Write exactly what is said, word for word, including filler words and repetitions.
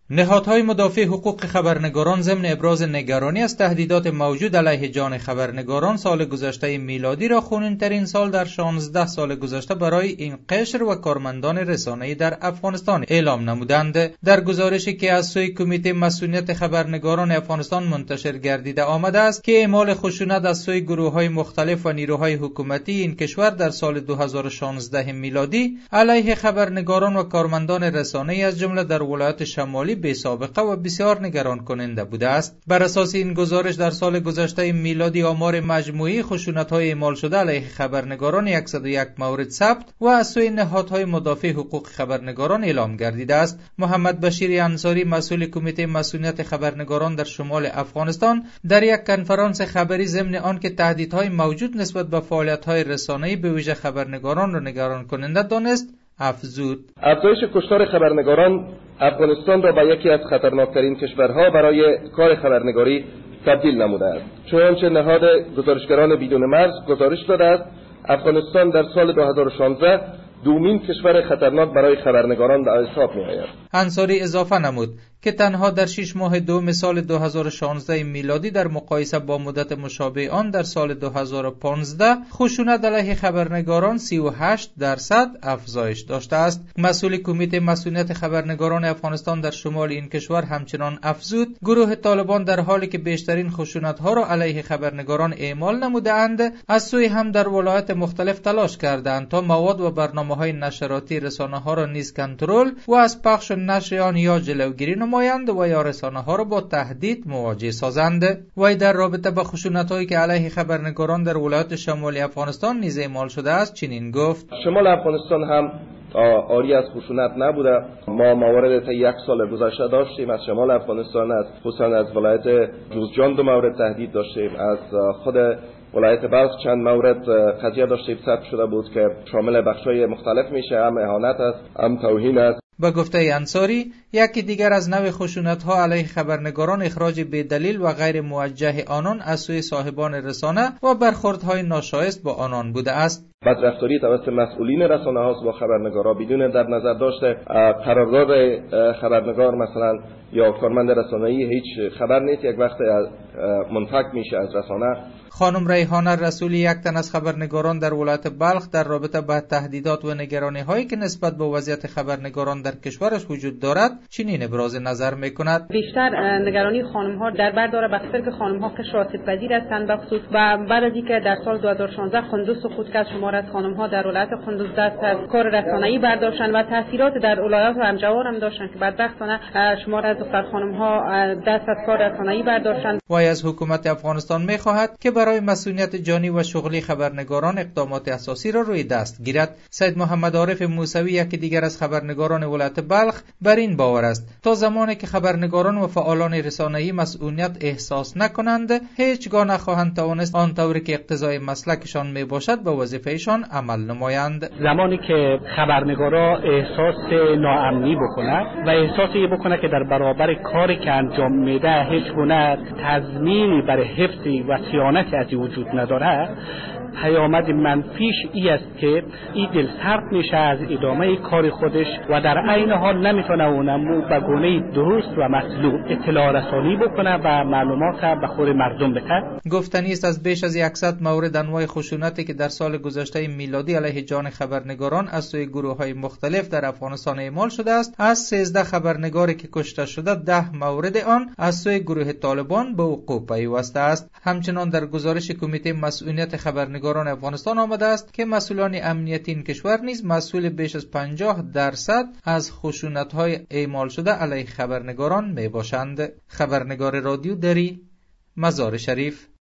نهادهای مدافع حقوق خبرنگاران ضمن ابراز نگرانی از تهدیدات موجود علیه جان خبرنگاران سال گذشته میلادی را خونین‌ترین سال در شانزده سال گذشته برای این قشر و کارمندان رسانه‌ای در افغانستان اعلام نمودند. در گزارشی که از سوی کمیته مسئولیت خبرنگاران افغانستان منتشر گردیده آمده است که اعمال خشونت از سوی گروه‌های مختلف و نیروهای حکومتی این کشور در سال دو هزار و شانزده میلادی علیه خبرنگاران و کارمندان رسانه‌ای از جمله در ولایت شمالی بی سابقه و بسیار نگران کننده بوده است. بر اساس این گزارش در سال گذشته میلادی آمار مجموعی خشونت‌های اعمال شده علیه خبرنگاران صد و یک مورد ثبت و از سوی نهادهای مدافع حقوق خبرنگاران اعلام گردیده است. محمد بشیر انصاری مسئول کمیته مسئولیت خبرنگاران در شمال افغانستان در یک کنفرانس خبری ضمن آنکه تهدیدهای موجود نسبت به فعالیت‌های رسانه‌ای به ویژه خبرنگاران را نگران کننده دانست، افزود: افزایش کشتار خبرنگاران افغانستان را به یکی از خطرناکترین کشورها برای کار خبرنگاری تبدیل نموده است. چنانچه نهاد گزارشگران بدون مرز گزارش داده است افغانستان در سال دو هزار و شانزده دومین کشور خطرناک برای خبرنگاران به حساب می‌آید. انصاری اضافه نمود که تنها در شش ماه دوم سال دو هزار و شانزده میلادی در مقایسه با مدت مشابه آن در سال دو هزار و پانزده خشونت علیه خبرنگاران سی و هشت درصد افزایش داشته است. مسئول کمیته مسئولیت خبرنگاران افغانستان در شمال این کشور همچنان افزود گروه طالبان در حالی که بیشترین خشونت‌ها را علیه خبرنگاران اعمال نموده‌اند، از سوی هم در ولایات مختلف تلاش کردند تا مواد و برنامه‌های نشراتی رسانه‌ها را نیز کنترل و از پخش و نشر آن یا جلوگیری نمایند و یا رسانه‌ها را با تهدید مواجه سازند. وی در رابطه با خشونت‌هایی که علیه خبرنگاران در ولایات شمالی افغانستان نیز اعمال شده است چنین گفت: شمال افغانستان هم آری از خشونت نبوده. ما موارد تا یک سال گذشته داشتیم از شمال افغانستان، از خصوصا از ولایت جوزجان دو مورد تهدید داشتیم، از خود ولایت بلخ چند مورد قضیه داشتیم ثبت شده بود که شامل بخشای مختلف میشه، هم اهانت است هم توهین است. با گفته انصاری، یکی دیگر از نوع خشونت‌ها علیه خبرنگاران اخراج بی‌دلیل و غیر موجه آنان از سوی صاحبان رسانه و برخوردهای ناشایست با آنان بوده است. بدرفتاری توسط مسئولین رسانه‌ها با خبرنگاران بدون در نظر داشته قرارداد خبرنگار مثلا یا کارمند رسانه‌ای هیچ خبر نیست، یک وقت منفک میشه از رسانه. خانم ریحانه رسولی، یک تن از خبرنگاران در ولایت بلخ، در رابطه با تهدیدات و نگرانی‌هایی که نسبت به وضعیت خبرنگاران در کشورش وجود دارد چنین ابراز نظر می‌کند: بیشتر نگرانی خانم‌ها در بر داره به خاطر که خانم‌ها قشر آسیب‌پذیر هستند، به خصوص و بعد از اینکه در سال دو هزار و شانزده قندوز سقوط کرد، شمار از خانم‌ها در ولایت قندوز دست از کار رسانه‌ای برداشتن و تاثیرات در ولایات همجوار هم داشتن که بدبختانه شمار از دختر خانم‌ها دست از کار رسانه‌ای برداشتن. وای از حکومت افغانستان می‌خواهد که برای مسئولیت جانی و شغلی خبرنگاران اقدامات اساسی را روی دست گیرد. سید محمد عارف موسوی، یکی دیگر از خبرنگاران ولایت بلخ، بر این باور است تا زمانی که خبرنگاران و فعالان رسانه‌ای مسئولیت احساس نکنند، هیچگاه نخواهند توانست آنطوری که اقتضای مسلکشان میباشد به وظیفهشان عمل نمایند. زمانی که خبرنگارا احساس ناامنی بکنه و احساسی بکنه که در برابر کاری که انجام میده هیچ گونه تضمینی برای حفظ و صیانت از وجود نداره، پیامد منفیش ای است که این دل سرد میشه از ادامه کار خودش و در عین حال نمیتونه اونمو به گونه درست و مطلوب اطلاع رسانی بکنه و معلومات به خور مردم بده. گفتنی است از بیش از صد مورد انواع خشونتی که در سال گذشته میلادی علیه جان خبرنگاران از سوی گروه‌های مختلف در افغانستان اعمال شده است. از سیزده خبرنگاری که کشته شده، ده مورد آن از سوی گروه طالبان به وقوع پیوسته است. همچنان در گزارش کمیته مسئولیت خبرنگاران افغانستان آمده است که مسئولان امنیتی این کشور نیز مسئول بیش از پنجاه درصد از خشونت‌های اعمال شده علیه خبرنگاران میباشند. خبرنگار رادیو دری، مزار شریف.